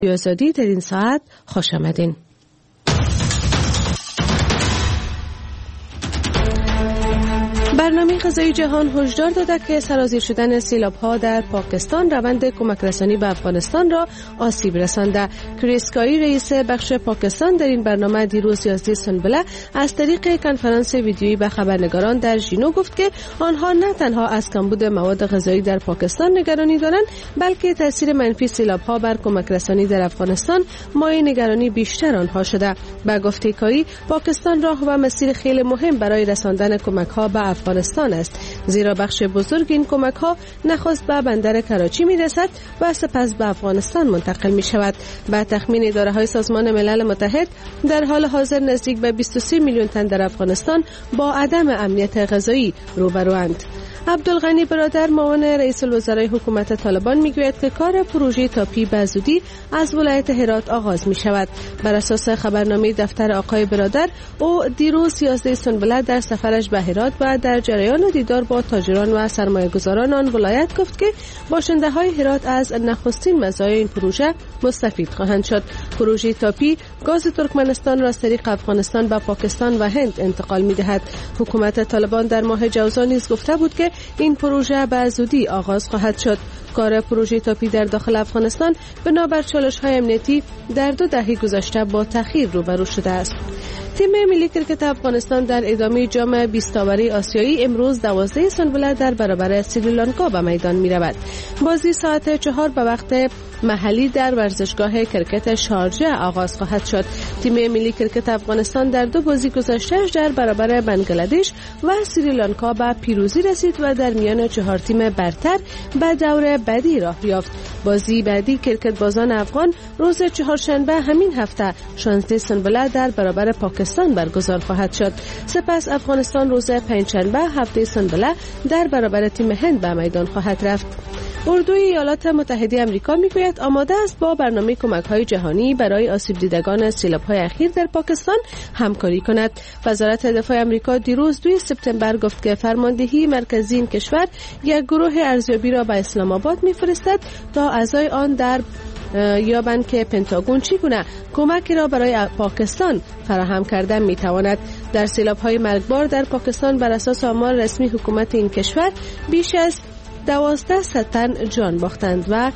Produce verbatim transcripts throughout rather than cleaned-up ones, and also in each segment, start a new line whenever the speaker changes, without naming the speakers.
آزادی در این ساعت خوش آمدین. برنامه غذایی جهان هشدار داده که سرازیر شدن سیلاب‌ها در پاکستان روند کمک رسانی به افغانستان را آسیب رسانده. کریس کایی رئیس بخش پاکستان در این برنامه دیروز یازده سنبله از طریق کنفرانس ویدیویی به خبرنگاران در ژینو گفت که آنها نه تنها از کمبود مواد غذایی در پاکستان نگرانی دارند، بلکه تاثیر منفی سیلاب‌ها بر کمک رسانی در افغانستان مایه نگرانی بیشتر آنها شده. با گفته کایی پاکستان راه و مسیر خیلی مهم برای رساندن کمک‌ها به افغانستان است، زیرا بخش بزرگ این کمک ها نخست به بندر کراچی می رسد و سپس به افغانستان منتقل می شود. با تخمین اداره های سازمان ملل متحد در حال حاضر نزدیک به بیست و سه میلیون تن در افغانستان با عدم امنیت غذایی روبروند. عبدالغنی برادر معاون رئیس الوزرای حکومت طالبان میگوید که کار پروژه تاپی به زودی از ولایت هرات آغاز می شود. بر اساس خبرنامه دفتر آقای برادر، او دیروز یازده سنبله در سفرش به هرات و در جریان دیدار با تاجران و سرمایه‌گذاران آن ولایت گفت که باشنده های هرات از نخستین مزایای این پروژه مستفید خواهند شد. پروژه تاپی گاز ترکمنستان را از طریق افغانستان به پاکستان و هند انتقال می دهد. حکومت طالبان در ماه جوزا نیز گفته بود که این پروژه به زودی آغاز خواهد شد. کار پروژه تاپی در داخل افغانستان بنابر چالش‌های امنیتی در دو دهه گذشته با تأخیر روبرو شده است. تیم ملی کرکت افغانستان در ادامه جام بیست آوری آسیایی امروز دوازده سنبله در برابر سریلانکا به میدان می رود. بازی ساعت چهار به وقت محلی در ورزشگاه کرکت شارجه آغاز خواهد شد. تیم ملی کرکت افغانستان در دو بازی گذشته در برابر بنگلادش و سریلانکا به پیروزی رسید و در میان چهار تیم برتر به دور بعدی راه یافت. بازی بعدی کرکت بازان افغان روز چهارشنبه همین هفته شانزده سنبله در برابر پاکستان برگزار خواهد شد. سپس افغانستان روز پنجشنبه هفده سنبله در برابر تیم هند به میدان خواهد رفت. اردوی ایالات متحده آمریکا میگوید آماده است با برنامه کمک‌های جهانی برای آسیب دیدگان سیلاب‌های اخیر در پاکستان همکاری کند. وزارت دفاع آمریکا دیروز دوم سپتامبر گفت که فرماندهی مرکزی این کشور یک گروه ارزیابی را به اسلام آباد می‌فرستد تا اعضای آن در یابند که پنتاگون چگونه کمکی را برای پاکستان فراهم کرده میتواند. در سیلاب‌های مرگبار در پاکستان بر اساس آمار رسمی حکومت این کشور بیش از دوازده صد تن جان باختند و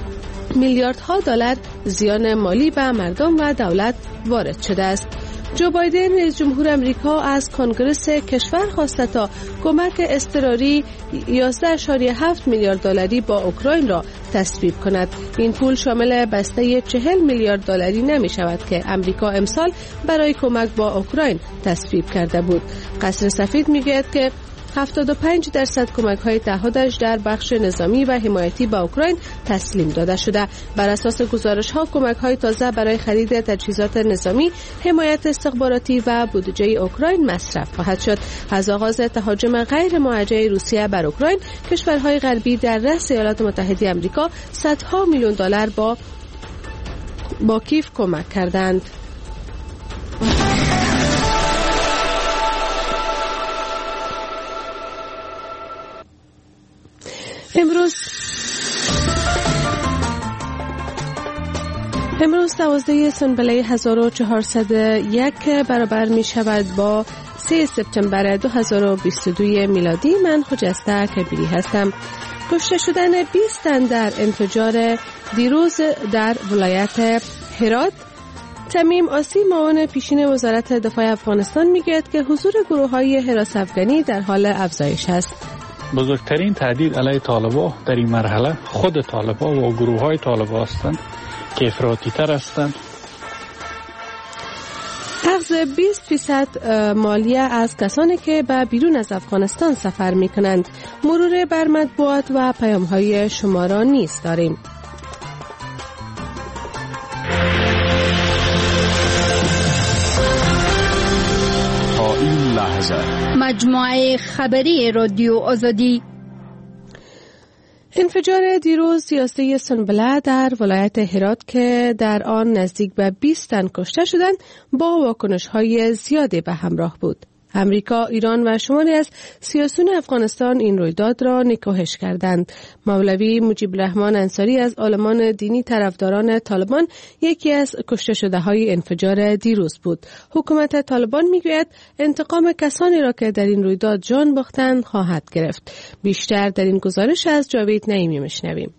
میلیاردها دلار زیان مالی به مردم و دولت وارد شده است. جو بایدن رئیس جمهور آمریکا از کنگره کشور خواسته تا کمک اضطراری یازده ممیز هفت میلیارد دلاری با اوکراین را تصویب کند. این پول شامل بسته چهل میلیارد دلاری نمی شود که آمریکا امسال برای کمک با اوکراین تصویب کرده بود. قصر سفید میگوید که هفتاد و پنج درصد کمک‌های تعهدش در بخش نظامی و حمایتی به اوکراین تسلیم داده شده. بر اساس گزارش‌ها کمک‌های تازه برای خرید تجهیزات نظامی، حمایت استخباراتی و بودجه اوکراین مصرف خواهد شد. از آغاز تهاجم غیر موجه روسیه بر اوکراین، کشورهای غربی در رأس ایالات متحده آمریکا صدها میلیون دلار با با کیف کمک کردند. امروز امروز دوازده سنبله هزار و چهارصد و یک برابر می شود با سه سپتامبر دو هزار و بیست و دو میلادی. من خجسته کبیری هستم. کشته شدن بیست تن در انفجار دیروز در ولایت هرات. تمیم آسی معاون پیشین وزارت دفاع افغانستان میگوید که حضور گروه‌های حراس افغانی در حال افزایش است.
بزرگترین تهدید علیه طالبان در این مرحله خود طالبان و گروه های طالبان هستند که افراطی تر هستند.
اخذ بیست فیصد مالیه از کسانی که به بیرون از افغانستان سفر می کنند. مرور بر مطبوعات و پیام های شما را نیز داریم.
این لحظه
مجموعه خبری رادیو آزادی.
انفجار دیروز یازده سنبله در ولایت هرات که در آن نزدیک به بیست تن کشته شدند با واکنش‌های زیادی به همراه بود. امریکا، ایران و شماری از سیاسیون افغانستان این رویداد را نکوهش کردند. مولوی مجیب الرحمن انصاری از عالمان دینی طرفداران طالبان یکی از کشته شده های انفجار دیروز بود. حکومت طالبان میگوید انتقام کسانی را که در این رویداد جان باختند خواهد گرفت. بیشتر در این گزارش از جاوید نعیمی میشنویم.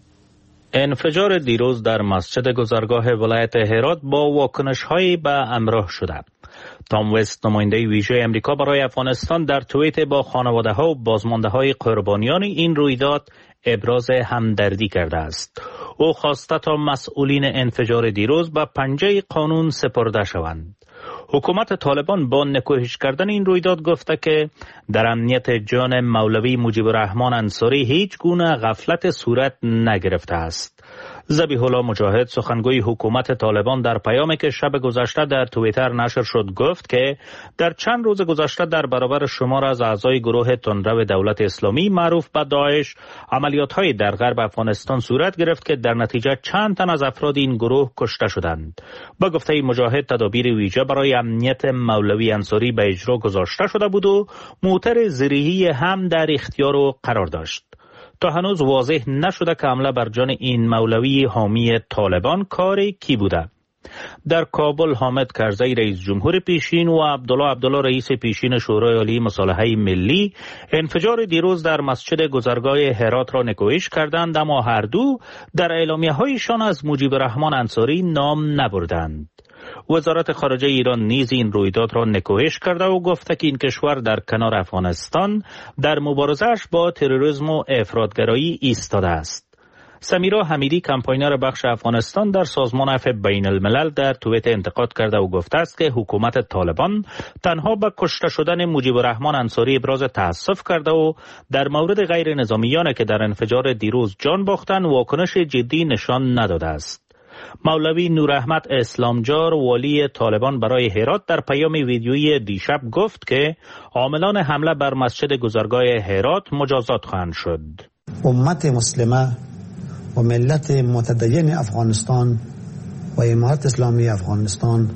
انفجار دیروز در مسجد گذرگاه ولایت هرات با واکنش‌هایی به همراه شده. تام وست، نماینده ویژه امریکا برای افغانستان، در توییت با خانواده‌ها و بازمانده‌های قربانیان این رویداد ابراز همدردی کرده است. او خواسته تا مسئولین انفجار دیروز به پنجه قانون سپرده شوند. حکومت طالبان با نکوهش کردن این رویداد گفته که در امنیت جان مولوی مجیب الرحمن انصاری هیچ گونه غفلت صورت نگرفته است. ذبیح الله مجاهد، سخنگوی حکومت طالبان، در پیامی که شب گذشته در توییتر نشر شد گفت که در چند روز گذشته در برابر شمار از اعضای گروه تندرو دولت اسلامی معروف به داعش عملیات‌های در غرب افغانستان صورت گرفت که در نتیجه چند تن از افراد این گروه کشته شدند. با گفته مجاهد، تدابیر ویژه برای امنیت مولوی انصاری به اجرا گذاشته شده بود و موتر زرهی هم در اختیار او قرار داشت. تا هنوز واضح نشده که حمله بر جان این مولوی حامی طالبان کار کی بوده. در کابل، حامد کرزی رئیس جمهور پیشین و عبدالله عبدالله رئیس پیشین شورای عالی مصالحه ملی انفجار دیروز در مسجد گذرگاه هرات را نکوهش کردند، اما هر دو در اعلامیه‌هایشان از مجیب الرحمن انصاری نام نبردند. وزارت خارجه ایران نیز این رویداد را نکوهش کرده و گفته که این کشور در کنار افغانستان در مبارزه‌اش با تروریسم و افراطگرایی ایستاده است. سمیرا حمیدی، کمپاینر بخش افغانستان در سازمان عفو بین الملل، در توییت انتقاد کرده و گفته است که حکومت طالبان تنها به کشته شدن مجیب الرحمن انصاری ابراز تأسف کرده و در مورد غیر نظامیانی که در انفجار دیروز جان باختند واکنش جدی نشان نداده است. مولوی نور احمد اسلامجار، والی طالبان برای هرات، در پیام ویدیویی دیشب گفت که عاملان حمله بر مسجد گذرگاه هرات مجازات خواهند شد.
امت مسلمه و ملت متدین افغانستان و امارت اسلامی افغانستان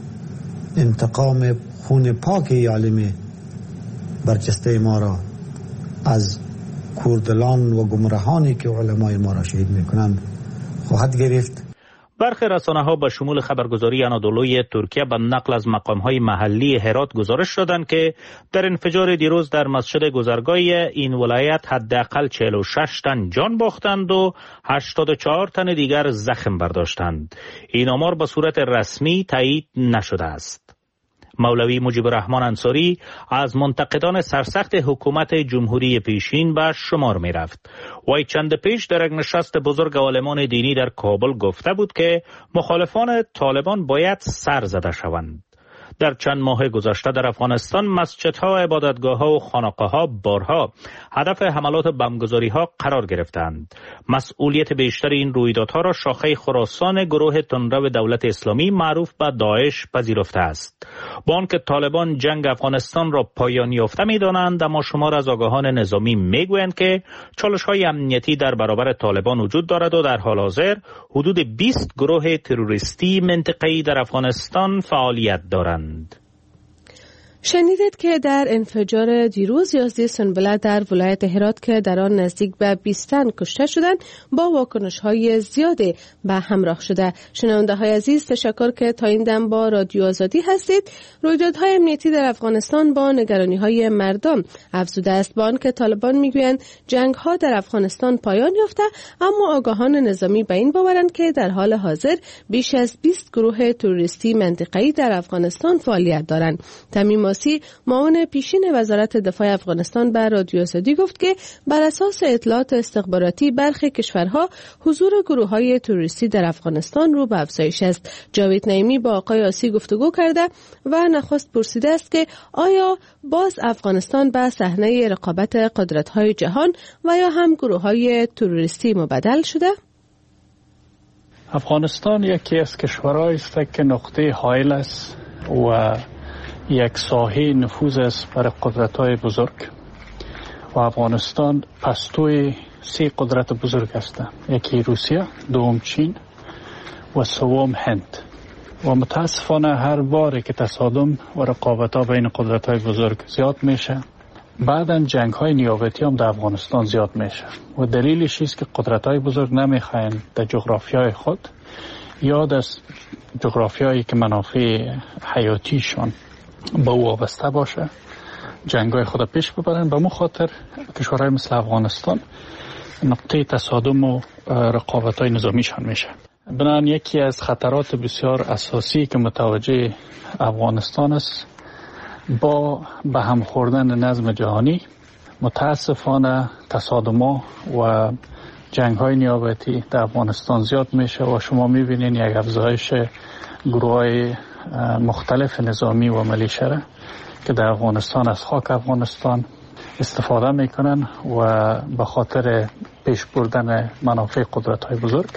انتقام خون پاک عالم برجسته ما را از کوردلان و گمراهانی که علمای ما را شهید میکنند خواهد گرفت.
برخی رسانه‌ها به شمول خبرگزاری انادولوی ترکیه به نقل از مقام‌های محلی هرات گزارش دادند که در انفجار دیروز در مسجد گذرگاه این ولایت حداقل چهل و شش تن جان باختند و هشتاد و چهار تن دیگر زخم برداشتند. این آمار به صورت رسمی تایید نشده است. مولوی مجیب الرحمن انصاری از منتقدان سرسخت حکومت جمهوری پیشین به شمار می رفت. وی چند پیش در یک نشست بزرگ عالمان دینی در کابل گفته بود که مخالفان طالبان باید سر زده شوند. در چند ماه گذشته در افغانستان مسجدها، عبادتگاه‌ها و خانقاه‌ها بارها هدف حملات بمبگذاری‌ها قرار گرفتند. مسئولیت بیشتر این رویدادها را شاخه خراسان گروه تندرو دولت اسلامی معروف به داعش پذیرفته است. با آنکه طالبان جنگ افغانستان را پایان یافته می‌دانند، اما شمار از آگاهان نظامی می‌گویند که چالش‌های امنیتی در برابر طالبان وجود دارد و در حال حاضر حدود بیست گروه تروریستی منطقه‌ای در افغانستان فعالیت دارند.
شنیدید که در انفجار دیروز یازده سنبله در ولایت هرات که در آن نزدیک به بیست تن کشته شدند با واکنش‌های زیادی به همراه شده. شنونده‌های عزیز، تشکر که تا این دم با رادیو آزادی هستید. رویدادهای امنیتی در افغانستان با نگرانی‌های مردم افزوده است. با آنکه طالبان میگویند جنگ‌ها در افغانستان پایان یافته، اما آگاهان نظامی به این باورند که در حال حاضر بیش از بیست گروه تروریستی منطقه‌ای در افغانستان فعالیت دارند. تمیم ماسی، معاون پیشین وزارت دفاع افغانستان به رادیو آزادی گفت که بر اساس اطلاعات استخباراتی برخی کشورها حضور گروه‌های تروریستی در افغانستان رو به افزایش است. جاوید نعیمی با آقای آسی گفتگو کرده و نخست پرسیده است که آیا باز افغانستان به صحنه رقابت قدرت‌های جهان و یا هم گروه‌های تروریستی مبدل شده؟
افغانستان یکی از کشورهایی است که نقطه حائل است و یک ساحه نفوذ است برای قدرت‌های بزرگ و افغانستان پستوی سه قدرت بزرگ است. یکی روسیه، دوم چین و سوم هند. و متاسفانه هر باری که تصادم و رقابت ها بین قدرت های بزرگ زیاد میشه، بعداً جنگ های نیابتی هم در افغانستان زیاد میشه و دلیلش است که قدرت های بزرگ نمیخواین در جغرافیای خود یا در جغرافیایی که منافع حیاتیشان با او وابسته باشه جنگ های خود پیش ببرن. به مو خاطر کشورهای مثل افغانستان نقطه تصادم و رقابت های نظامیشان میشه. بنابراین یکی از خطرات بسیار اساسی که متوجه افغانستان است با به هم خوردن نظم جهانی، متاسفانه تصادم‌ها و جنگ‌های نیابتی در افغانستان زیاد میشه و شما می‌بینید یک افزایش گروه‌های مختلف نظامی و ملیشه که در افغانستان از خاک افغانستان استفاده میکنن و به خاطر پیش بردن منافع قدرت‌های بزرگ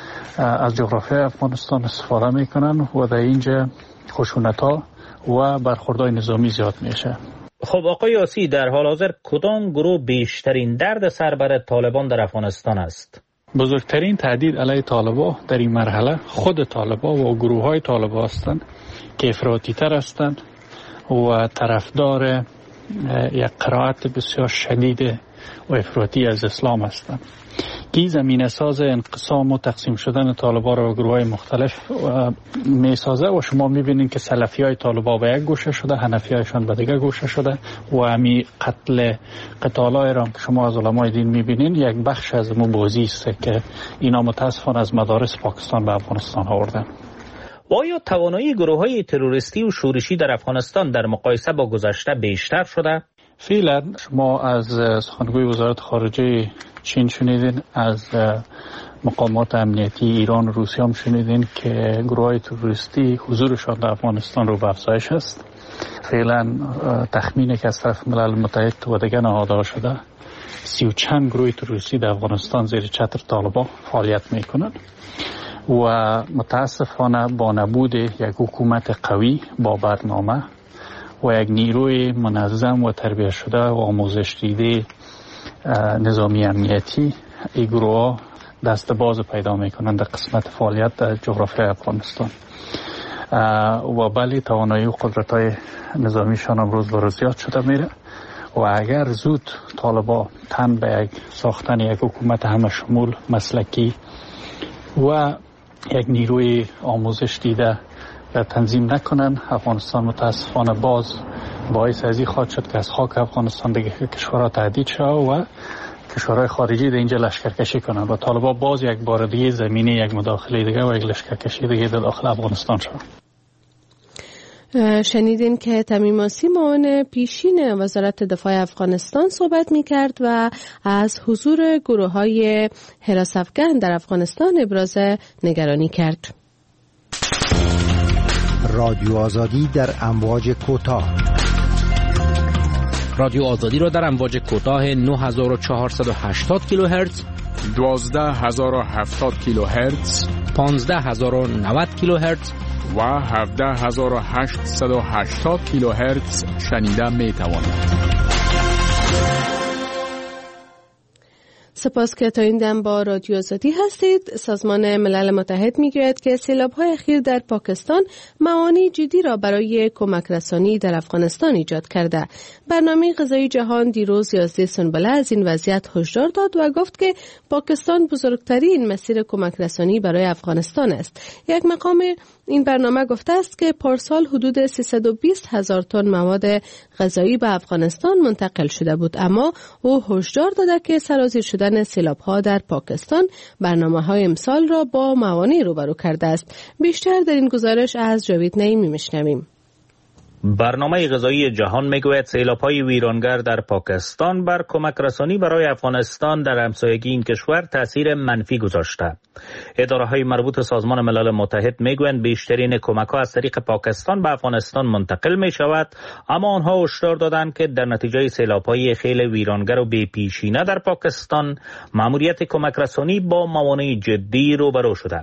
از جغرافیای افغانستان استفاده میکنن و در اینجا خشونت‌ها و برخوردهای نظامی زیاد میشه.
خب آقای یاسی، در حال حاضر کدام گروه بیشترین درد سر بر طالبان در افغانستان است؟
بزرگترین تهدید علیه طالبان در این مرحله خود طالبان و گروه های طالبان هستند که افراطی تر هستند و طرفدار یک قرائت بسیار شدید و افراطی از اسلام هستند که زمینه ساز انقسام و تقسیم شدن طالبان را و گروه های مختلف می سازه و شما می بینید که سلفی های طالبان به یک گوشه شده، حنفی هایشان به دیگر گوشه شده و همی قتل قتال های را که شما از علمای دین می بینید یک بخش از مبازی است که اینا متاسفانه از مدارس پاکستان به افغانستان آوردن.
و آیا توانایی گروه های تروریستی و شورشی در افغانستان در مقایسه با گذشته بیشتر شده؟
فعلا شما از سخنگوی وزارت خارجه چین شنیدین، از مقامات امنیتی ایران و روسیه هم شنیدین که گروه های تروریستی حضورشان در افغانستان رو به افزایش است. فعلا تخمینی که از طرف ملل متحد و دیگر نهادها شده سی و چند گروه تروریستی در افغانستان زیر چتر طالبان فعالیت میکنند و متاسفانه با نبود یک حکومت قوی با برنامه و یک نیروی منظم و تربیت شده و آموزش دیده نظامی امنیتی، این گروه دست باز پیدا میکنند در قسمت فعالیت در جغرافیای افغانستان و بلی توانایی و قدرت های نظامیشان هم روز به روز زیاد شده میره و اگر زود طالبان تن به یک ساختن یک حکومت همه شمول مسلکی و یک نیروی آموزش دیده و تنظیم نکنن، افغانستان متاسفانه باز باعث ازی خواهد شد که از خاک افغانستان دیگه کشورها تهدید شد و کشورهای خارجی در اینجا لشکرکشی کنند و طالبان باز یک بار دیگه زمینه یک مداخله دیگه و یک لشکرکشی دیگه در داخل افغانستان شد.
شنیدین که تمیم آسی معاون پیشین وزارت دفاع افغانستان صحبت می کرد و از حضور گروه های حراس افغان در افغانستان ابراز نگرانی کرد.
رادیو آزادی در امواج کوتاه.
رادیو آزادی را در امواج کوتاه نه هزار و چهارصد و هشتاد کیلوهرتز،
دوازده هزار و هفتاد کیلوهرتز،
پانزده هزار و نود کیلوهرتز
و هفده هزار و هشتصد و هشتاد کیلوهرتز شنیده می توانید.
سپاس که تا این دم با رادیو آزادی هستید. سازمان ملل متحد میگوید که سیلاب‌های اخیر در پاکستان موانع جدی را برای کمک رسانی در افغانستان ایجاد کرده. برنامه غذایی جهان دیروز یازده سنبله از این وضعیت هشدار داد و گفت که پاکستان بزرگترین مسیر کمک رسانی برای افغانستان است. یک مقام این برنامه گفته است که پارسال حدود سیصد و بیست هزار تن مواد غذایی به افغانستان منتقل شده بود، اما او هشدار داده که سرازیر شدن سیلاب‌ها در پاکستان برنامه‌های امسال را با موانع روبرو کرده است. بیشتر در این گزارش از جاوید نعیمی میشنویم.
برنامه غذایی جهان میگوید سیلاب‌های ویرانگر در پاکستان بر کمک رسانی برای افغانستان در همسایگی این کشور تاثیر منفی گذاشته. اداره‌های مربوط سازمان ملل متحد میگویند بیشترین کمک‌ها از طریق پاکستان به افغانستان منتقل می‌شود، اما آنها هشدار دادند که در نتیجه سیلاب‌های خیلی ویرانگر و بی‌پیشینه در پاکستان مأموریت کمک رسانی با موانع جدی روبرو شده.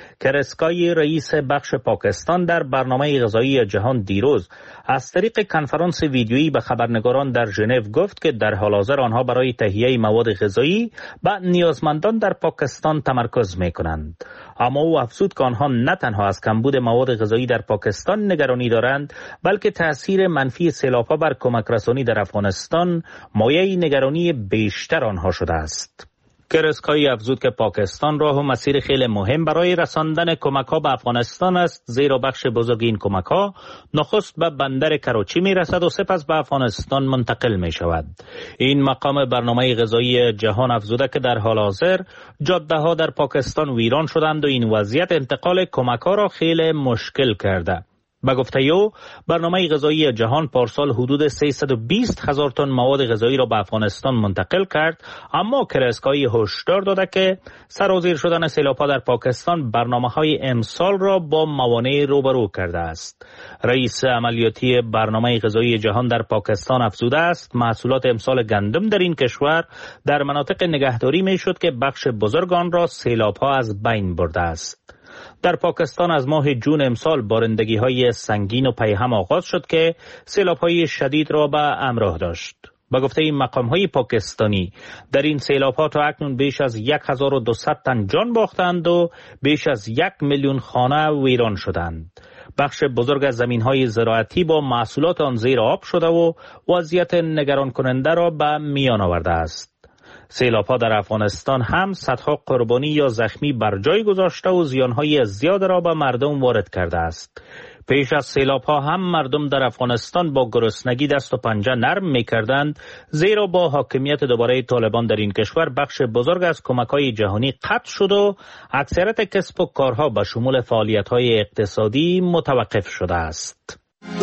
کرسکای رئیس بخش پاکستان در برنامه غذایی جهان دیروز از طریق کنفرانس ویدیویی به خبرنگاران در ژنو گفت که در حال حاضر آنها برای تهیه مواد غذایی به نیازمندان در پاکستان تمرکز می‌کنند. اما او افزود که آنها نه تنها از کمبود مواد غذایی در پاکستان نگرانی دارند، بلکه تأثیر منفی سیلاب‌ها بر کمک رسانی در افغانستان مایه نگرانی بیشتر آنها شده است. کرسکایی افزود که پاکستان راه و مسیر خیلی مهم برای رساندن کمک‌ها به افغانستان است، زیرا بخش بزرگ این کمک‌ها نخست به بندر کراچی می‌رسد و سپس به افغانستان منتقل می‌شود. این مقام برنامه غذایی جهان افزوده که در حال حاضر جاده‌ها در پاکستان ویران شدند و این وضعیت انتقال کمک‌ها را خیلی مشکل کرده. به گفته او، برنامه غذایی جهان پارسال حدود سیصد و بیست هزار تن مواد غذایی را به افغانستان منتقل کرد، اما کرسکایی هشدار داده که سرازیر شدن سیلاب‌ها در پاکستان برنامه‌های امسال را با موانع روبرو کرده است. رئیس عملیاتی برنامه غذایی جهان در پاکستان افزوده است محصولات امسال گندم در این کشور در مناطق نگهداری می‌شد که بخش بزرگ آن را سیلاب‌ها از بین برده است. در پاکستان از ماه جون امسال بارندگی‌های سنگین و پیهم آغاز شد که سیلاب‌های شدید را به همراه داشت. به گفته این مقام‌های پاکستانی، در این سیلاب‌ها تا اکنون بیش از هزار و دویست تن جان باختند و بیش از یک میلیون خانه ویران شدند. بخش بزرگ از زمین‌های زراعتی با محصولات آن زیر آب شده و وضعیت نگران کننده را به میان آورده است. سیلاب‌ها در افغانستان هم صدها قربانی یا زخمی بر جای گذاشته و زیان‌های زیاد را به مردم وارد کرده است. پیش از سیلاب‌ها هم مردم در افغانستان با گرسنگی دست و پنجه نرم می‌کردند، زیرا با حاکمیت دوباره طالبان در این کشور بخش بزرگ از کمک‌های جهانی قطع شد و اکثریت کسب و کارها به شمول فعالیت‌های اقتصادی متوقف شده است.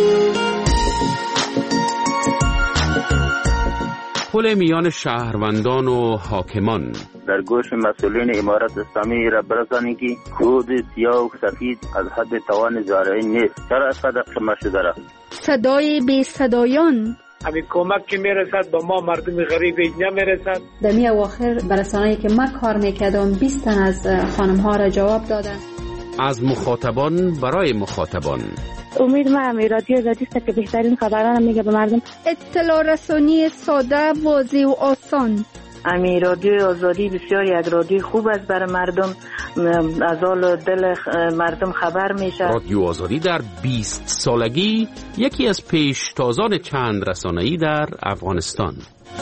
پل میان شهروندان و حاکمان
در گوش مسئولین امارت اسلامی را برسانید که کود سیاه و سفید از حد توان زارعین نیست. چرا اینقدر خمه شده را؟
صدای بی صدایان
همین کمک که میرسد با ما مردم غریب نمیرسد.
در می اواخر برسانه‌ای که من کار میکردم بیست تن از خانم ها را جواب دادن.
از مخاطبان برای مخاطبان.
امید ما رادیو آزادی است که بهترین خبران میگه به مردم.
اطلاع رسانی ساده، واضح و آسان.
امی رادیو آزادی بسیار یک رادیو خوب است برای مردم، از حال دل مردم خبر میشه.
رادیو آزادی در بیست سالگی یکی از پیشتازان چند رسانه‌ای در افغانستان.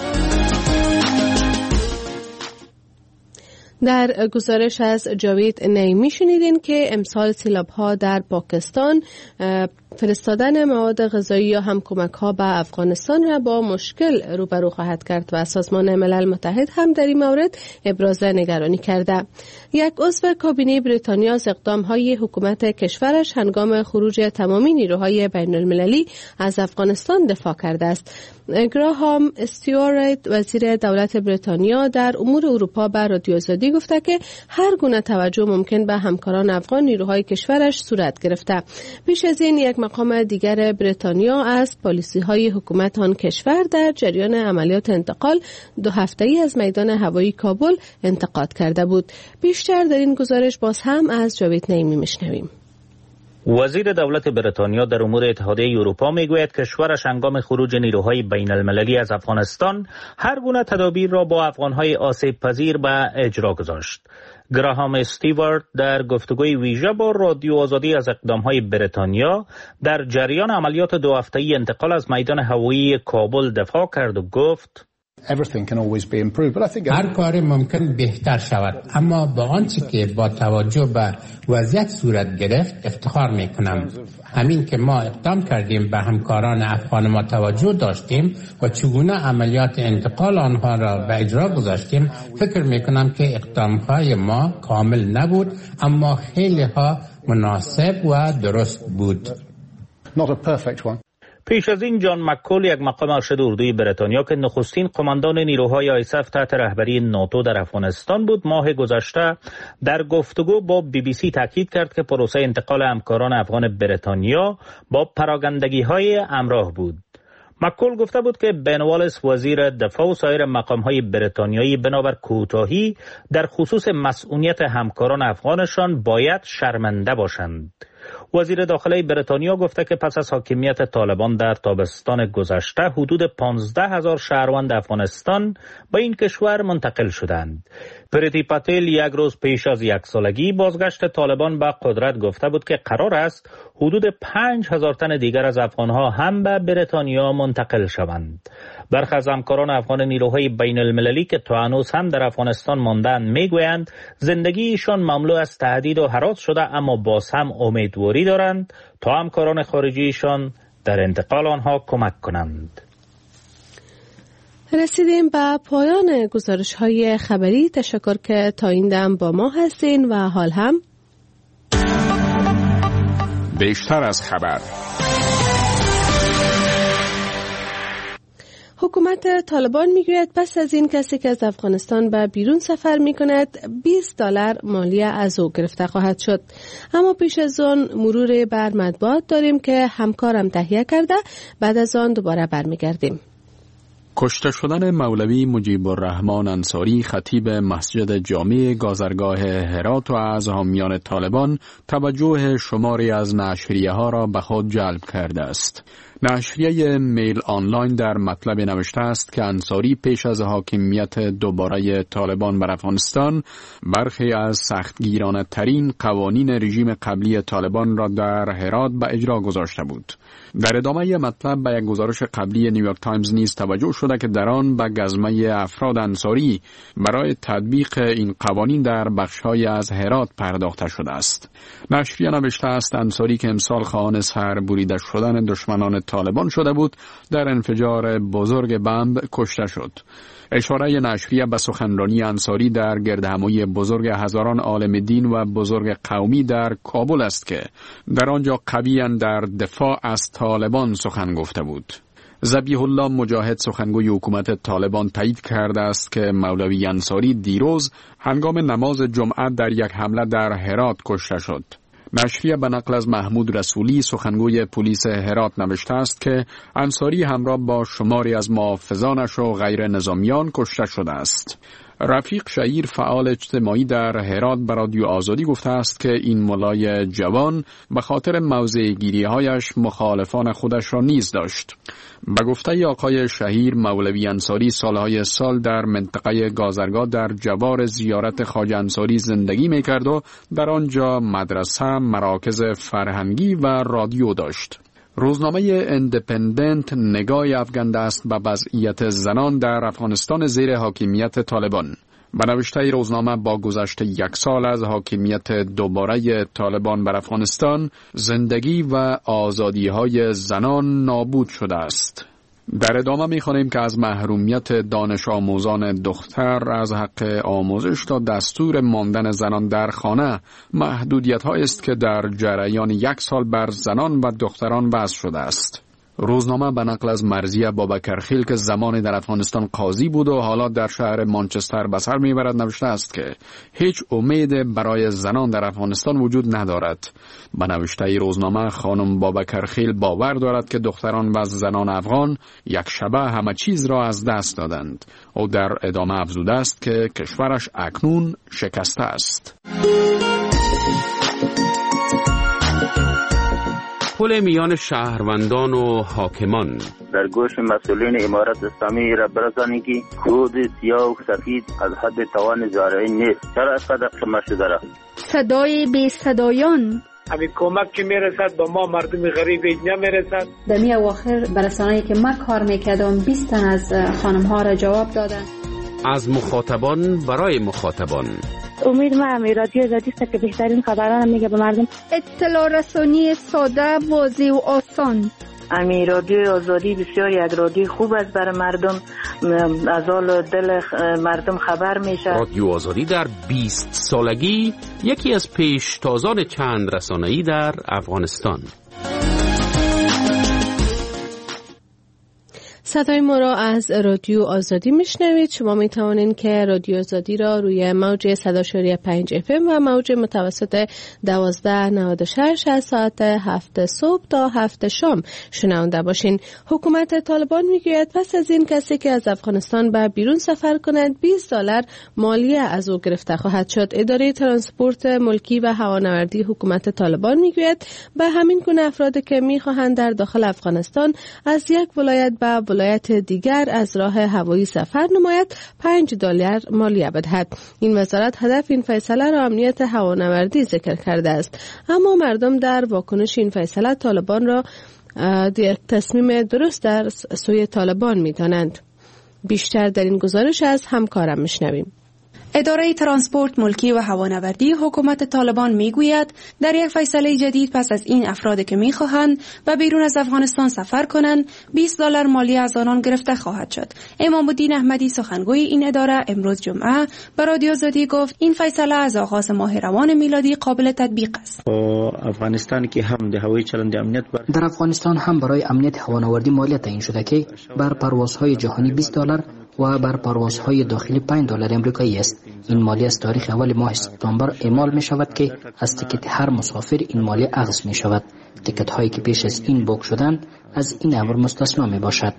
در گزارش از جاوید نعیمی شنیدین که امسال سیلاب‌ها در پاکستان فرستادن مواد غذایی یا هم کمک‌ها به افغانستان را با مشکل روبرو خواهد کرد و سازمان ملل متحد هم در این مورد ابراز نگرانی کرده. یک عضو کابینه بریتانیا از اقدام‌های حکومت کشورش هنگام خروج تمامی نیروهای بین‌المللی از افغانستان دفاع کرده است. گراهام استیوارت وزیر دولت بریتانیا در امور اروپا به رادیو آزادی گفته که هر گونه توجه ممکن به همکاران افغان نیروهای کشورش صورت گرفته. پیش از این یک مقام دیگر بریتانیا از پالیسی‌های حکومت آن کشور در جریان عملیات انتقال دو هفته‌ای از میدان هوایی کابل انتقاد کرده بود. بیشتر در این گزارش باز هم از جاوید نعیمی میشنویم.
وزیر دولت بریتانیا در امور اتحادیه اروپا میگوید کشورش هنگام خروج نیروهای بین المللی از افغانستان هر گونه تدابیر را با افغانهای آسیب پذیر به اجرا گذاشت. گراهام استیوارت در گفتگوی ویژه با رادیو آزادی از اقدامهای بریتانیا در جریان عملیات دو هفته‌ای انتقال از میدان هوایی کابل دفاع کرد و گفت
هر کاری ممکن بهتر شود، اما با آنچه که با توجه به وضعیت صورت گرفت افتخار می کنم. همین که ما اقدام کردیم به همکاران افغان ما توجه داشتیم و چگونه عملیات انتقال آنها را به اجرا گذاشتیم، فکر می کنم که اقدامهای ما کامل نبود اما خیلی ها مناسب و درست بود.
Not a perfect one. پیش از این جان مککول، یک مقام ارشد اردوی بریتانیا که نخستین قماندان نیروهای آیساف تحت رهبری ناتو در افغانستان بود، ماه گذشته در گفتگو با بی بی سی تاکید کرد که پروسه انتقال همکاران افغان بریتانیا با پراگندگی‌های همراه بود. مکول گفته بود که بن والیس وزیر دفاع و سایر مقام‌های بریتانیایی بنابر کوتاهی در خصوص مسئولیت همکاران افغانشان باید شرمنده باشند. وزیر داخلی بریتانیا گفته که پس از حاکمیت طالبان در تابستان گذشته حدود پانزده هزار شهروند افغانستان به این کشور منتقل شدند. پریتی پاتیل یک روز پیش از یک سالگی بازگشت طالبان به قدرت گفته بود که قرار است حدود پنج هزار تن دیگر از افغانها هم به بریتانیا منتقل شوند. برخی از همکاران افغان نیروهای بین المللی که تا هنوز هم در افغانستان ماندند میگویند زندگیشان مملو از تهدید و هراس شده، اما باز هم امیدواری دارند تا همکاران خارجیشان در انتقال آنها کمک کنند.
رسیدیم به پایان گزارش های خبری. تشکر که تا این دم با ما هستین و حال هم
بیشتر از خبر.
حکومت طالبان میگوید پس از این کسی که از افغانستان به بیرون سفر میکند بیست دلار مالیه از او گرفته خواهد شد. اما پیش از آن مرور بر مطبوعات داریم که همکارم تهیه کرده، بعد از آن دوباره برمیگردیم.
کشته شدن مولوی مجیب الرحمن انصاری خطیب مسجد جامع گازرگاه هرات و از حامیان طالبان توجه شماری از نشریه ها را به خود جلب کرده است. نشریه میل آنلاین در مطلب نوشته است که انصاری پیش از حاکمیت دوباره طالبان بر افغانستان برخی از سختگیرانه ترین قوانین رژیم قبلی طالبان را در هرات به اجرا گذاشته بود. در ادامه مطلب به یک گزارش قبلی نیویورک تایمز نیز توجه شده که در آن به گزمه افراد انصاری برای تطبیق این قوانین در بخش‌های از هرات پرداخته شده است. نشریه نوشته است انصاری که امسال خواهان سر بریده شدن دشمنان طالبان شده بود در انفجار بزرگ بمب کشته شد. اشاره نشریه به سخنرانی انصاری در گردهمایی بزرگ هزاران عالم دین و بزرگ قومی در کابل است که در آنجا قویاً در دفاع از طالبان سخن گفته بود. ذبیح الله مجاهد سخنگوی حکومت طالبان تایید کرده است که مولوی انصاری دیروز هنگام نماز جمعه در یک حمله در هرات کشته شد. نشریه به نقل از محمود رسولی سخنگوی پلیس هرات نوشته است که انصاری همراه با شماری از محافظانش و غیر نظامیان کشته شده است. رفیق شهیر فعال اجتماعی در هرات به رادیو آزادی گفته است که این ملای جوان به خاطر موضع گیری هایش مخالفان خودش را نیز داشت. به گفته آقای شهیر مولوی انصاری سالهای سال در منطقه گازرگاه در جوار زیارت خواجه انصاری زندگی میکرد و در آنجا مدرسه، مراکز فرهنگی و رادیو داشت. روزنامه اندپندنت نگاهی افکنده است به وضعیت زنان در افغانستان زیر حاکمیت طالبان. به نوشته روزنامه با گذشت یک سال از حاکمیت دوباره طالبان بر افغانستان زندگی و آزادی‌های زنان نابود شده است. در ادامه می‌خوانیم که از محرومیت دانش آموزان دختر از حق آموزش تا دستور ماندن زنان در خانه محدودیت‌هایی است که در جریان یک سال بر زنان و دختران وضع شده است. روزنامه به نقل از مرضیه بابکرخیل که زمانی در افغانستان قاضی بود و حالا در شهر مانچستر به سر میبرد نوشته است که هیچ امید برای زنان در افغانستان وجود ندارد. به نوشته روزنامه خانم بابکرخیل باور دارد که دختران و زنان افغان یک شبه همه چیز را از دست دادند. او در ادامه افزوده است که کشورش اکنون شکسته است.
پل میان شهروندان و حاکمان
در گوش مسئولین امارت اسلامی را برسانید که کود سیاه و سفید از حد توان زارعین نیست. چرا اینقدر خمه شده را؟
صدای بی صدایان
همین کمک که میرسد با ما مردم غریب نمیرسد.
در می اواخر برسانه‌ای که من کار میکردم بیست تن از خانم ها را جواب دادن.
از مخاطبان برای مخاطبان.
امید ما همی رادیو آزادی است که بهترین خبران میگه به مردم.
اطلاع رسانی ساده، واضح و آسان.
امی رادیو آزادی بسیار یک رادیو خوب است برای مردم، از حال دل مردم خبر میشه.
رادیو آزادی در بیست سالگی یکی از پیشتازان چند رسانه‌ای در افغانستان.
صدای ما را از رادیو آزادی میشنوید. شما می توانید که رادیو آزادی را روی موج صد و شش و پنج اف ام و موج متوسط دوازده نود و شش از ساعت هفت صبح تا هفت شام شنونده باشین. حکومت طالبان میگوید پس از این کسی که از افغانستان به بیرون سفر کند بیست دلار مالیه از او گرفته خواهد شد. اداره ترانسپورت ملکی و هوانوردی حکومت طالبان میگوید به همین گونه افرادی که میخواهند در داخل افغانستان از یک ولایت به ولایت دیگر از راه هوایی سفر نماید پنج دلار مالیه بدهد. این وزارت هدف این فیصله را امنیت هوانوردی ذکر کرده است، اما مردم در واکنش این فیصله طالبان را یک تصمیم درست در سوی طالبان می‌دانند. بیشتر در این گزارش از همکارم میشنویم.
اداره ترانسپورت ملکی و هوانوردی حکومت طالبان میگوید در یک فیصله جدید پس از این افرادی که میخواهند و بیرون از افغانستان سفر کنند بیست دلار مالیه از آنان گرفته خواهد شد. امام الدین احمدی سخنگوی این اداره امروز جمعه به رادیو آزادی گفت این فیصله از آغاز ماه روان میلادی قابل تطبیق است.
افغانستان که هم ده هوایی چلند امنیت بر...
در افغانستان هم برای امنیت هوانوردی مالیه تعیین شده که بر پروازهای جهانی بیست دلار و بر پروازهای داخلی پنج دلار آمریکایی است. این مالیه از تاریخ اول ماه سپتامبر اعمال می شود که از تیکت هر مسافر این مالیه اخذ می شود. تیکت هایی که پیش از این بوک شدن از این امر مستثنا می باشد.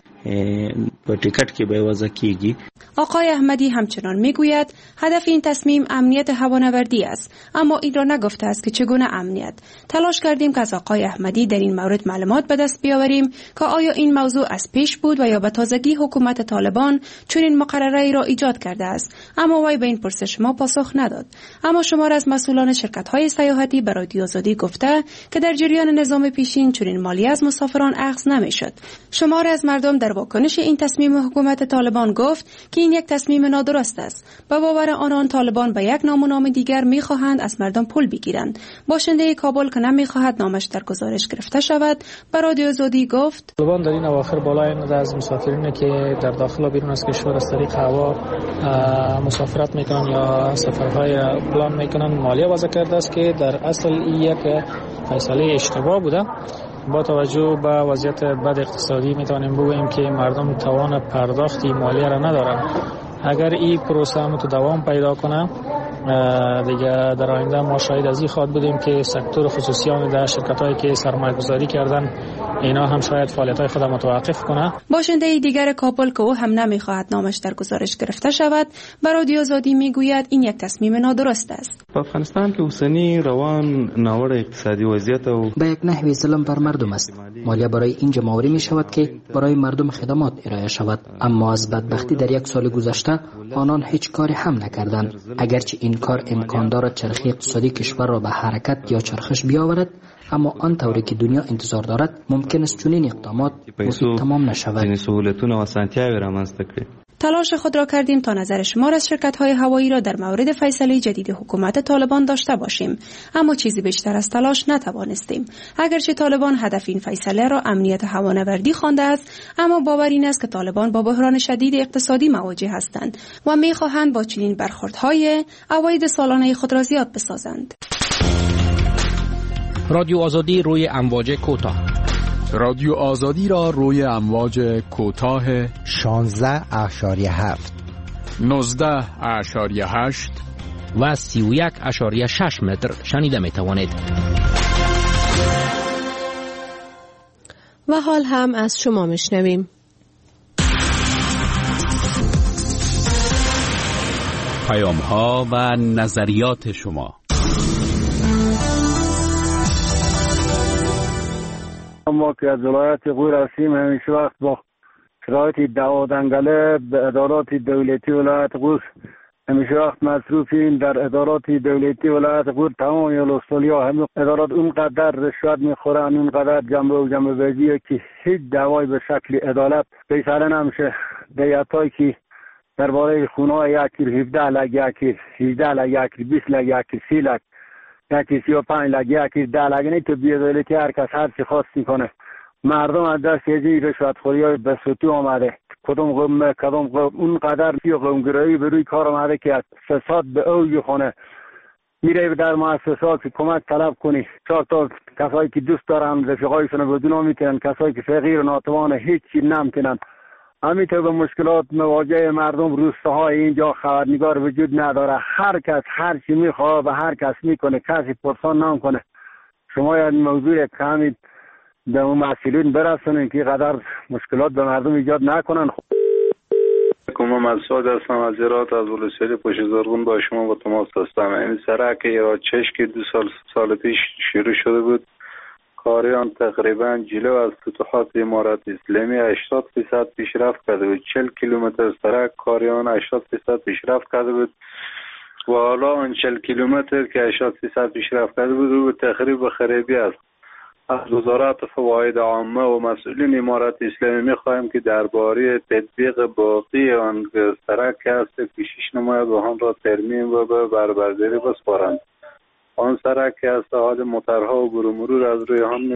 با تیکت که بیوازه کیگی.
آقای احمدی همچنان میگوید هدف این تصمیم امنیت هوانوردی است، اما این را نگفته است که چگونه امنیت. تلاش کردیم که از آقای احمدی در این مورد معلومات به دست بیاوریم که آیا این موضوع از پیش بود و یا به تازگی حکومت طالبان چنین مقرره را ایجاد کرده است، اما وی به این پرسش ما پاسخ نداد. اما شمار از مسئولان شرکت‌های سیاحتی به رادیو آزادی گفته که در جریان نظام پیشین چنین مالیه از مسافران اخذ نمی‌شد. شمار از مردم در واکنش این تصمیم حکومت طالبان گفت که این یک تصمیم نادرست است. به باور آنان طالبان به یک نام و نام دیگر می‌خواهند از مردم پول بگیرند. باشنده کابل که نمی‌خواهد نامش در گزارش گرفته شود به رادیو آزادی گفت
طالبان در این اواخر بالای نده از مسافرینی که در داخل و بیرون از کشور از طریق هوا مسافرت میکنن یا سفرهای پلان میکنن مالیه وضع کرده است که در اصل این یک فیصله اشتباه بوده. با توجه به وضعیت بد اقتصادی میتونیم بگوییم که مردم توان پرداختی مالیه را ندارند. اگر این پروسه هم تو دوام پیدا کنه دیگه در آینده ما شاهد از این خواهد بودیم که سکتور خصوصیان در شرکت‌هایی که سرمایه گذاری کردن اینا هم شاید فعالیت‌های خود متوقف کنه.
باشنده دیگر کابل که او هم نمیخواهد نامش در گزارش گرفته شود به رادیو آزادی میگوید این یک تصمیم نادرست است.
په افغانستان کې اوسنی روان ناوړه اقتصادي وضعیت او
به یک نحوی ظلم بر مردم است. مالیه برای این جمع‌آوری می شود که برای مردم خدمات ارائه شود، اما از بدبختی در یک سال گذشته آنان هیچ کاری هم نکردند. اگرچه این کار امکان دارد چرخه اقتصادی کشور را به حرکت یا چرخش بیاورد، اما آن طوری که دنیا انتظار دارد ممکن است چنین اقدامات مفید تمام نشود.
تلاش خود را کردیم تا نظر شمار از شرکت‌های هوایی را در مورد فیصله جدید حکومت طالبان داشته باشیم، اما چیزی بیشتر از تلاش نتوانستیم. اگرچه طالبان هدف این فیصله را امنیت هوانوردی خوانده است، اما باور این است که طالبان با بحران شدید اقتصادی مواجه هستند و می‌خواهند با چنین برخوردهای عواید سالانه خود را زیاد بسازند.
رادیو آزادی روی امواج کوتاه.
رادیو آزادی را روی امواج کوتاه
شانزده اشاریه هفت
نوزده اشاریه هشت
و سی و یک اشاریه شش متر شنیده می توانید.
و حال هم از شما میشنویم.
پیام ها و نظریات شما.
ما که از ولایت غور هستیم همیشه وقت با شرایط دعوا دنگله به ادارات دولتی ولایت غور همیشه وقت مصروفیم. در ادارات دولتی ولایت غور تمام یولوستولی ها همه ادارات اونقدر رشوت میخورن، اونقدر جنبه و جنبه بازیه که هیچ دعوای به شکل عدالت فیصله نمیشه. دیتایی که درباره خونه های یکی هفده لگ، یکی هجده لگ، یکی بیست لگ، یکی سی لگ، یکی سی و پنج لگ، یکی ده لگ، نه تو بی‌عدالتی هر کس هر چی خواست میکنه. مردم از دست یه رشوتخوری های بسوتی آمده. کدوم قوم کدوم قوم اونقدر فی قومگرایی به روی کار آمده که فساد به اوج خونه. میره در مؤسسات کمک طلب کنی، چهار تا کسایی که دوست دارن رفیقایشون رو بدون میکنن، کسایی که فقیر و ناتوان هیچ چیز نمیتونن. همینطور به مشکلات مواجه مردم روستاهای اینجا خبرنگار وجود نداره. هر کس هر چی میخواه به هر کس میکنه، کسی پرسان نمیکنه. شما این موضوع کمی به اون مسئولین برسونین که قدر مشکلات به مردم ایجاد نکنن.
من مسعود هستم از هرات، از ولسوالی پشت زرغون با شما با تماس هستم. این سرک هرات چشکی دو سال سال پیش شروع شده بود. کاریان تقریبا جلو از فتوحات امارت اسلامی هشتاد درصد پیشرفت کرده بود. چهل کیلومتر سرک کاریان هشتاد درصد پیشرفت کرده بود و حالا آن چهل کیلومتر که هشتاد درصد پیشرفت کرده بود رو به تخریب خرابی است. از وزارت فواید عامه و مسئولین امارت اسلامی می‌خواهیم که درباره تطبیق باقی آن سرک است پیشش نماید و آن را ترمیم و به بربرداری بسپارند. آن سرک که از حال موترها و برو مرور از روی آن